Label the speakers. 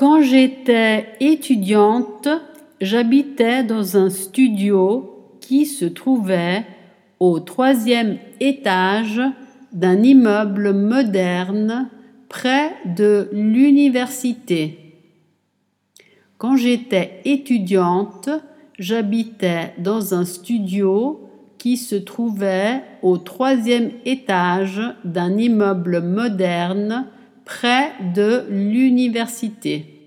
Speaker 1: Quand j'étais étudiante, j'habitais dans un studio qui se trouvait au 3e étage d'un immeuble moderne près de l'université. Quand j'étais étudiante, j'habitais dans un studio qui se trouvait au 3e étage d'un immeuble moderne près de l'université.